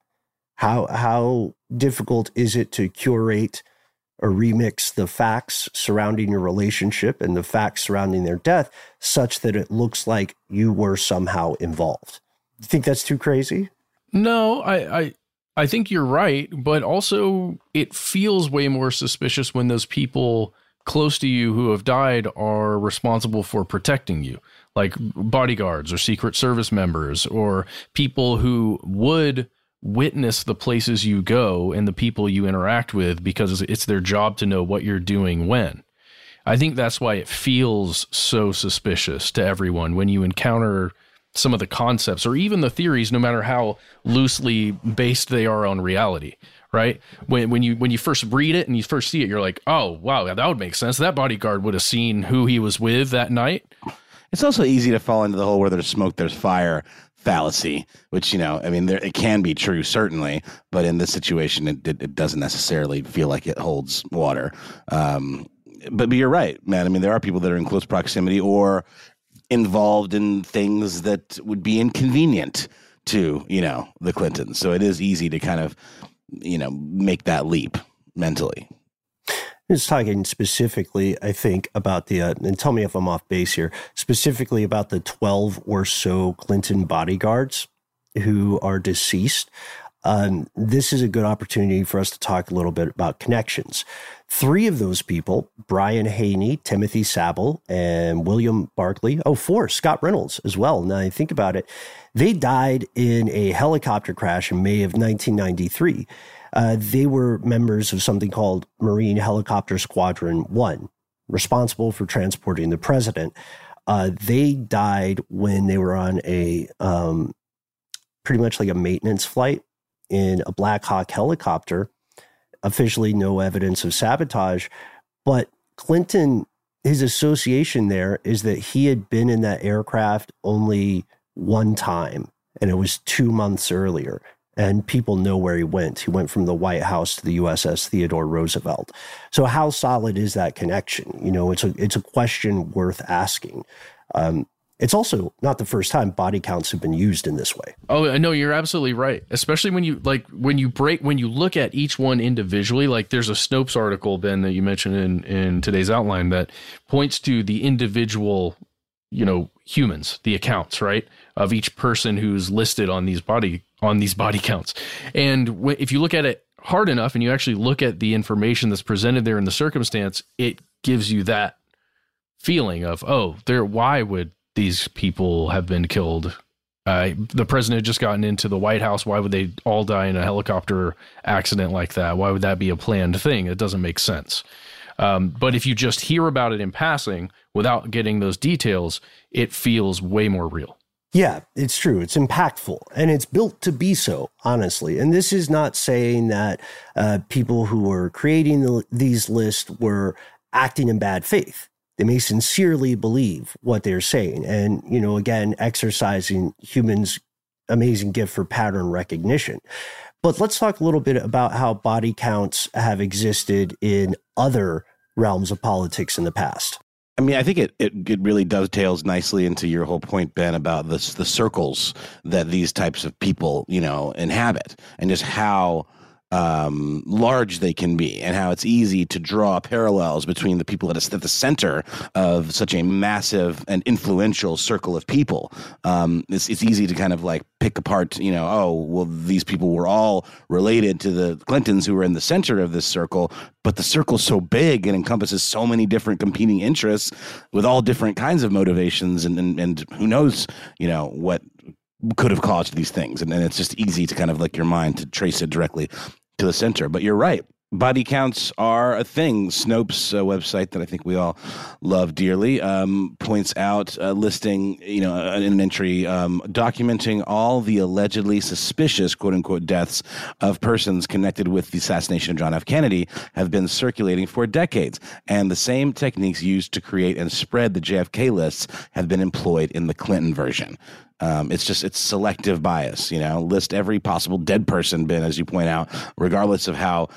C: How difficult is it to curate or remix the facts surrounding your relationship and the facts surrounding their death such that it looks like you were somehow involved? You think that's too crazy?
B: No, I think you're right, but also it feels way more suspicious when those people close to you who have died are responsible for protecting you, like bodyguards or Secret Service members or people who would witness the places you go and the people you interact with because it's their job to know what you're doing when. I think that's why it feels so suspicious to everyone when you encounter some of the concepts or even the theories, no matter how loosely based they are on reality, right? When you first read it and you first see it, you're like, oh, wow, that would make sense. That bodyguard would have seen who he was with that night.
A: It's also easy to fall into the whole where there's smoke, there's fire fallacy, which, it can be true, certainly, but in this situation, it doesn't necessarily feel like it holds water. But you're right, man. I mean, there are people that are in close proximity or involved in things that would be inconvenient to, the Clintons. So it is easy to kind of, make that leap mentally.
C: It's talking specifically, I think, about the, and tell me if I'm off base here, specifically about the 12 or so Clinton bodyguards who are deceased. This is a good opportunity for us to talk a little bit about connections. 3 of those people, Brian Haney, Timothy Savile, and William Barclay, 4, Scott Reynolds as well. Now I think about it, they died in a helicopter crash in May of 1993. They were members of something called Marine Helicopter Squadron 1, responsible for transporting the president. They died when they were on a pretty much like a maintenance flight in a Black Hawk helicopter. Officially no evidence of sabotage, but Clinton, his association there is that he had been in that aircraft only one time, and it was 2 months earlier. And people know where he went. He went from the White House to the USS Theodore Roosevelt. So how solid is that connection? It's a question worth asking. It's also not the first time body counts have been used in this way.
B: Oh, no, you're absolutely right. Especially when you look at each one individually, like there's a Snopes article, Ben, that you mentioned in today's outline that points to the individual, humans, the accounts, right, of each person who's listed on these body counts. And if you look at it hard enough and you actually look at the information that's presented there in the circumstance, it gives you that feeling of, why would these people have been killed? The president had just gotten into the White House. Why would they all die in a helicopter accident like that? Why would that be a planned thing? It doesn't make sense. But if you just hear about it in passing without getting those details, it feels way more real.
C: Yeah, it's true. It's impactful, and it's built to be so, honestly. And this is not saying that people who were creating these lists were acting in bad faith. They may sincerely believe what they're saying. And, again, exercising humans' amazing gift for pattern recognition. But let's talk a little bit about how body counts have existed in other realms of politics in the past.
A: I mean, I think it really dovetails nicely into your whole point, Ben, about the circles that these types of people, inhabit, and just how large they can be, and how it's easy to draw parallels between the people at the center of such a massive and influential circle of people. It's easy to kind of like pick apart, these people were all related to the Clintons who were in the center of this circle, but the circle's so big and encompasses so many different competing interests with all different kinds of motivations, and who knows, what could have caused these things. And it's just easy to kind of like your mind to trace it directly to the center. But you're right. Body counts are a thing. Snopes, a website that I think we all love dearly, points out listing, an entry documenting all the allegedly suspicious, quote unquote, deaths of persons connected with the assassination of John F. Kennedy have been circulating for decades. And the same techniques used to create and spread the JFK lists have been employed in the Clinton version. It's selective bias, list every possible dead person bin, as you point out, regardless of how,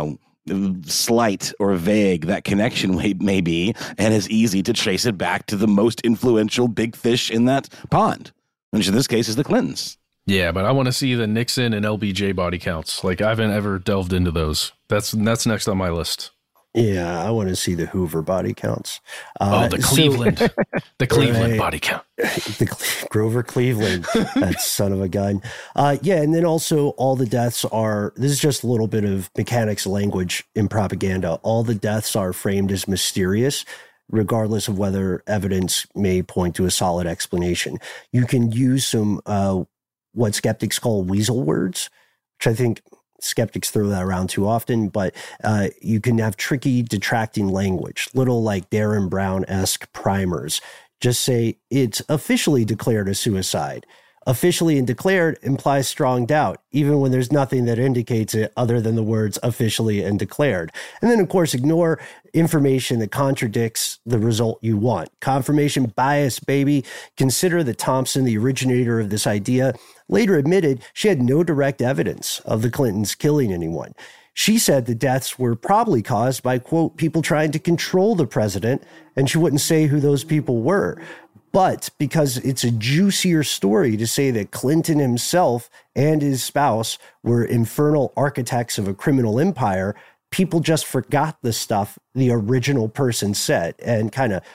A: slight or vague that connection may be, and it's easy to trace it back to the most influential big fish in that pond, which in this case is the Clintons.
B: Yeah, but I want to see the Nixon and LBJ body counts. Like, I haven't ever delved into those. That's next on my list.
C: Yeah, I want to see the Hoover body counts.
B: The Cleveland, the Cleveland body count.
C: The Grover Cleveland, that son of a gun. And then also all the deaths this is just a little bit of mechanics language in propaganda. All the deaths are framed as mysterious, regardless of whether evidence may point to a solid explanation. You can use some, what skeptics call weasel words, which I think skeptics throw that around too often, but you can have tricky, detracting language, little like Darren Brown-esque primers. Just say, it's officially declared a suicide. Officially and declared implies strong doubt, even when there's nothing that indicates it other than the words officially and declared. And then, of course, ignore information that contradicts the result you want. Confirmation bias, baby. Consider that Thompson, the originator of this idea, later admitted she had no direct evidence of the Clintons killing anyone. She said the deaths were probably caused by, quote, people trying to control the president, and she wouldn't say who those people were. But because it's a juicier story to say that Clinton himself and his spouse were infernal architects of a criminal empire, people just forgot the stuff the original person said and kind of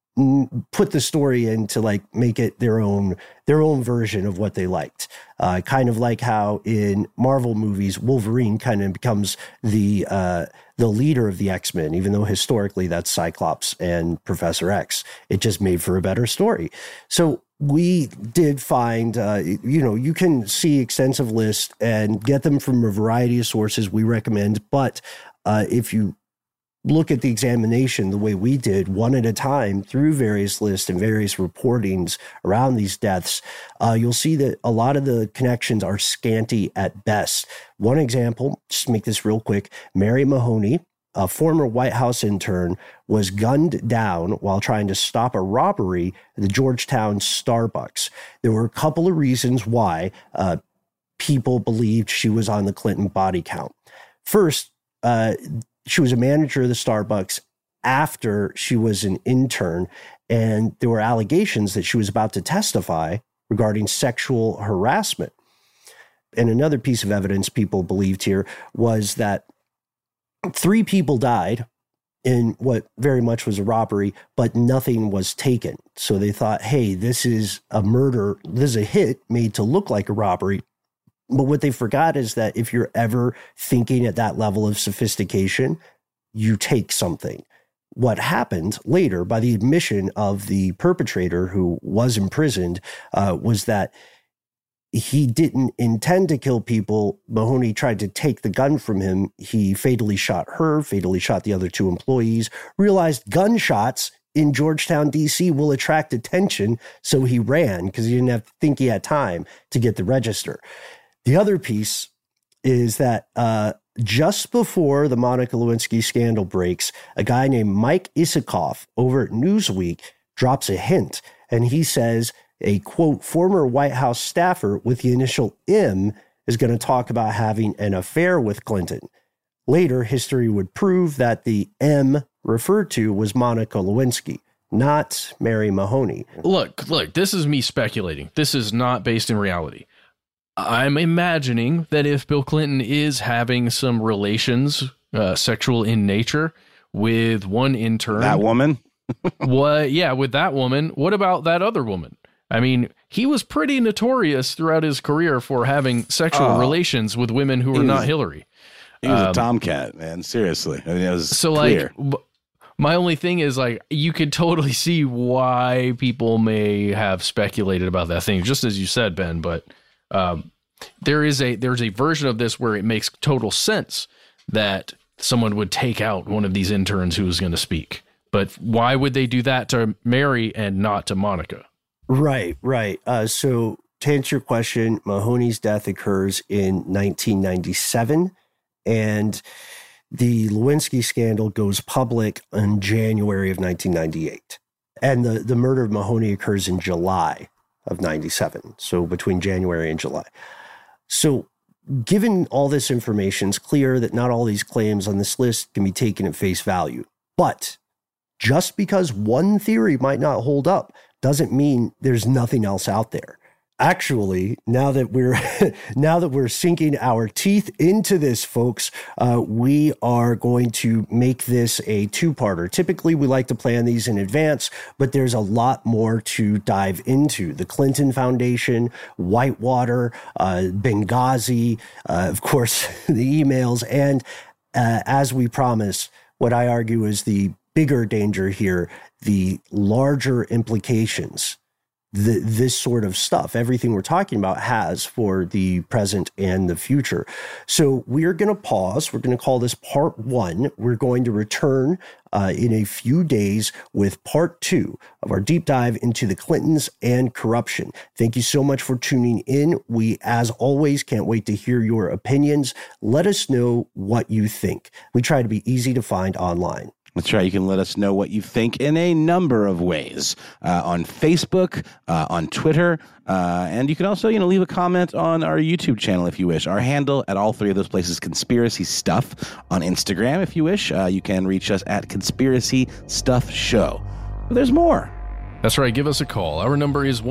C: put the story in to like make it their own version of what they liked. Kind of like how in Marvel movies, Wolverine kind of becomes the leader of the X-Men, even though historically that's Cyclops and Professor X. It just made for a better story. So we did find, you can see extensive lists and get them from a variety of sources we recommend. But if you look at the examination the way we did, one at a time through various lists and various reportings around these deaths, you'll see that a lot of the connections are scanty at best. One example, just to make this real quick, Mary Mahoney, a former White House intern, was gunned down while trying to stop a robbery at the Georgetown Starbucks. There were a couple of reasons why people believed she was on the Clinton body count. First, she was a manager of the Starbucks after she was an intern, and there were allegations that she was about to testify regarding sexual harassment. And another piece of evidence people believed here was that 3 people died in what very much was a robbery, but nothing was taken. So they thought, hey, this is a murder. This is a hit made to look like a robbery. But what they forgot is that if you're ever thinking at that level of sophistication, you take something. What happened later, by the admission of the perpetrator who was imprisoned, was that he didn't intend to kill people. Mahoney tried to take the gun from him. He fatally shot her, fatally shot the other 2 employees, realized gunshots in Georgetown, D.C. will attract attention, so he ran because he didn't think he had time to get the register. The other piece is that just before the Monica Lewinsky scandal breaks, a guy named Mike Isikoff over at Newsweek drops a hint, and he says a, quote, former White House staffer with the initial M is going to talk about having an affair with Clinton. Later, history would prove that the M referred to was Monica Lewinsky, not Mary Mahoney.
B: Look, this is me speculating. This is not based in reality. I'm imagining that if Bill Clinton is having some relations, sexual in nature, with one intern,
A: that woman,
B: with that woman, what about that other woman? I mean, he was pretty notorious throughout his career for having sexual relations with women who were not Hillary.
A: He was a tomcat, man. Seriously. I mean, it was
B: so
A: clear.
B: Like, my only thing is, like, you could totally see why people may have speculated about that thing, just as you said, Ben. But there's a version of this where it makes total sense that someone would take out one of these interns who was going to speak. But why would they do that to Mary and not to Monica?
C: Right. So to answer your question, Mahoney's death occurs in 1997, and the Lewinsky scandal goes public in January of 1998. And the murder of Mahoney occurs in July of 97, so between January and July. So given all this information, it's clear that not all these claims on this list can be taken at face value. But just because one theory might not hold up doesn't mean there's nothing else out there. Actually, now that we're sinking our teeth into this, folks, we are going to make this a two-parter. Typically, we like to plan these in advance, but there's a lot more to dive into. The Clinton Foundation, Whitewater, Benghazi, of course, the emails, and as we promised, what I argue is the bigger danger here, the larger implications this sort of stuff, everything we're talking about, has for the present and the future. So we're going to pause. We're going to call this part 1. We're going to return in a few days with part 2 of our deep dive into the Clintons and corruption. Thank you so much for tuning in. We, as always, can't wait to hear your opinions. Let us know what you think. We try to be easy to find online.
A: That's right. You can let us know what you think in a number of ways, on Facebook, on Twitter, and you can also, leave a comment on our YouTube channel if you wish. Our handle at all three of those places, Conspiracy Stuff. On Instagram, if you wish, you can reach us at Conspiracy Stuff Show. But there's more.
B: That's right. Give us a call. Our number is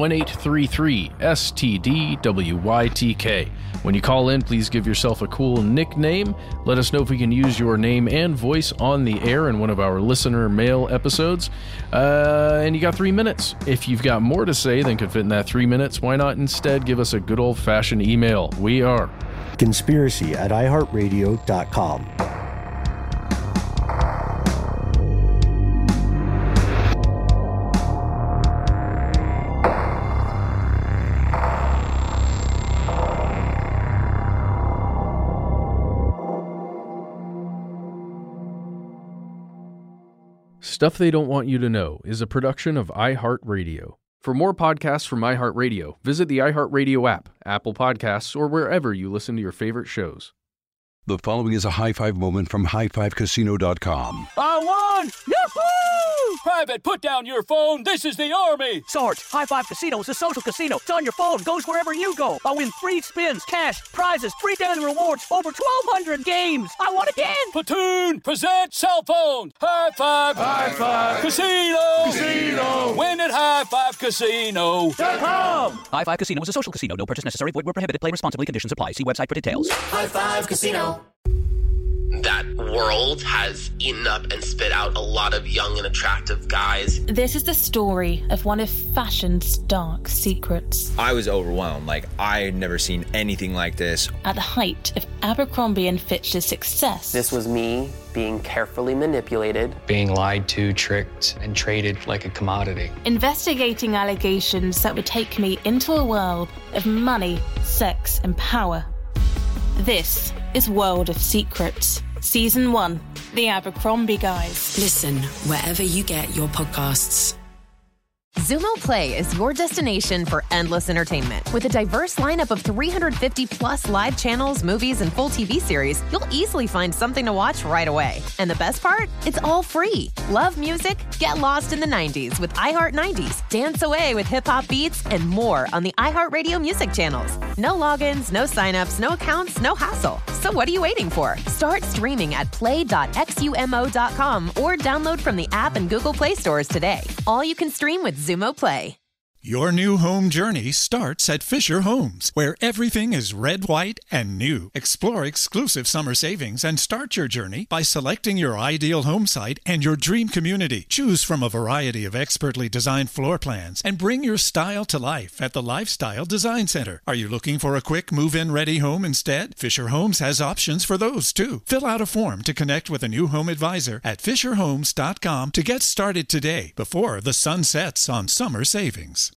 B: 1-833-STDWYTK. When you call in, please give yourself a cool nickname. Let us know if we can use your name and voice on the air in one of our listener mail episodes. And you got 3 minutes. If you've got more to say than could fit in that 3 minutes, why not instead give us a good old-fashioned email? We are
C: conspiracy@iheartradio.com.
B: Stuff They Don't Want You to Know is a production of iHeartRadio. For more podcasts from iHeartRadio, visit the iHeartRadio app, Apple Podcasts, or wherever you listen to your favorite shows.
H: The following is a high-five moment from highfivecasino.com.
J: I won! Yahoo! Private, put down your phone. This is the Army. Sarge, High Five Casino is a social casino. It's on your phone. Goes wherever you go. I win free spins, cash, prizes, free daily rewards, over 1,200 games. I won again. Platoon, present cell phone. High Five. High Five. Casino. Casino. Win at highfivecasino.com. High Five Casino is a social casino. No purchase necessary. Void where prohibited. Play responsibly. Conditions apply. See website for details.
M: High Five Casino. That world has eaten up and spit out a lot of young and attractive guys.
N: This is the story of one of fashion's dark secrets.
O: I was overwhelmed. I had never seen anything like this.
N: At the height of Abercrombie & Fitch's success.
P: This was me being carefully manipulated.
Q: Being lied to, tricked, and traded like a commodity.
N: Investigating allegations that would take me into a world of money, sex, and power. This is World of Secrets, Season 1, The Abercrombie Guys.
R: Listen wherever you get your podcasts.
U: Xumo Play is your destination for endless entertainment. With a diverse lineup of 350-plus live channels, movies, and full TV series, you'll easily find something to watch right away. And the best part? It's all free. Love music? Get lost in the 90s with iHeart 90s. Dance away with hip-hop beats and more on the iHeartRadio music channels. No logins, no signups, no accounts, no hassle. So what are you waiting for? Start streaming at play.xumo.com or download from the app and Google Play stores today. All you can stream with Xumo Play.
E: Your new home journey starts at Fisher Homes, where everything is red, white, and new. Explore exclusive summer savings and start your journey by selecting your ideal home site and your dream community. Choose from a variety of expertly designed floor plans and bring your style to life at the Lifestyle Design Center. Are you looking for a quick move-in ready home instead? Fisher Homes has options for those too. Fill out a form to connect with a new home advisor at fisherhomes.com to get started today before the sun sets on summer savings.